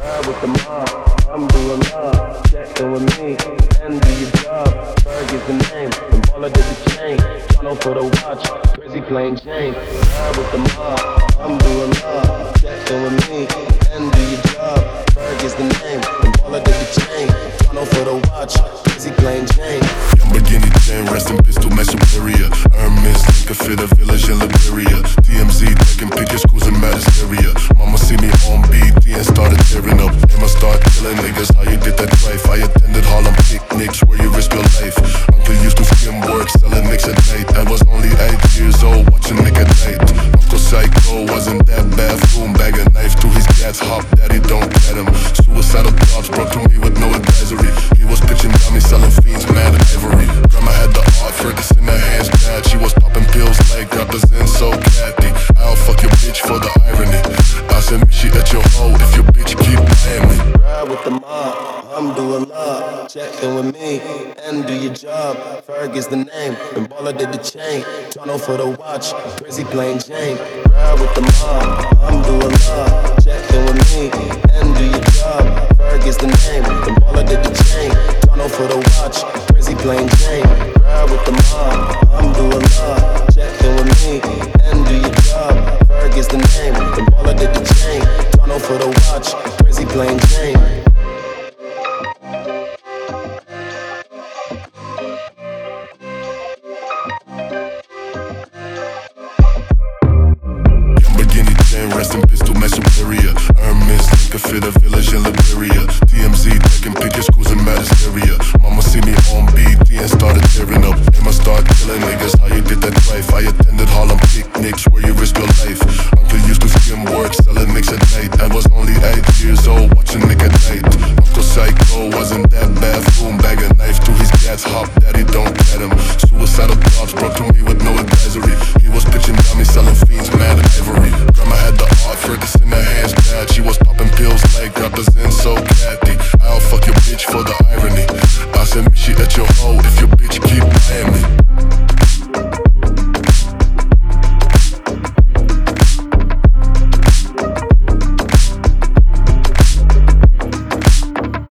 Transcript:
ride with the mob. I'm doing love, checking with me, and do your job. Ferg is the name, and Baller did the chain. Toronto for the watch, crazy plain Jane. Ride with the mob. I'm doing love, checking with me, and do your job. Ferg is the name, and Baller did the chain. Toronto for the watch, crazy plain Jane. Lamborghini chain, resting pistol, my superior. Hermes, Linka fit a village in Liberia. TMZ, taking pictures, cruising mad hysteria. Mama see me on BT and started tearing up. Emma start killing niggas, how you did that drive? I attended Harlem picnics where you risk your life. Uncle used to skim work, selling nicks at night. I was only 8 years old, watching Nick at night. Uncle Psycho wasn't that bathroom, bag a knife to his dad's hop, daddy don't get him. Suicidal thoughts brought to me with no advisory. He was pitching dummies, selling fiends, mad at ivory. Grandma had the art, Ferguson in her hands, bad. She was popping pills like rappers in so catty. I'll fuck your bitch for the irony. I said me she at your hoe if your bitch keep buying me. Ride with the mob, I'm doing love, checking with me, and do your job. Ferg is the name, and Baller did the chain. Toronto for the watch, crazy plain Jane. Ride with the mob, I'm doing love, checking with me, and do your job. Ferg is the name, and Baller did the chain. Toronto for the watch, crazy plain Jane. Ride with the mob, I'm doing love, checking with me, and do your job. Ferg is the name, and Baller did the chain. Toronto for the watch, crazy plain Jane. Lamborghini chain, resting pistol, my superior. Hermes, Linka fit a village in Liberia. TMZ, taking pictures, cruising mad hysteria. Mama see me on BT and started tearing up. Emma start killing niggas, how you did that drive? I attended Harlem picnics where you risk your life. Uncle used to skim work, selling nicks at night. I was only 8 years old, watching Nick at night. Uncle Psycho wasn't that bathroom, bag a knife to his dad's hop, daddy don't get him. Suicidal thoughts brought to me with no advisory. He was pitching dummies, selling fiends, mad at ivory. Grandma had the art, Ferguson in her hands, bad. She was popping pills like rappers in so catty. I'll fuck your bitch for the irony. I said me she at your hoe if your bitch keep buying me.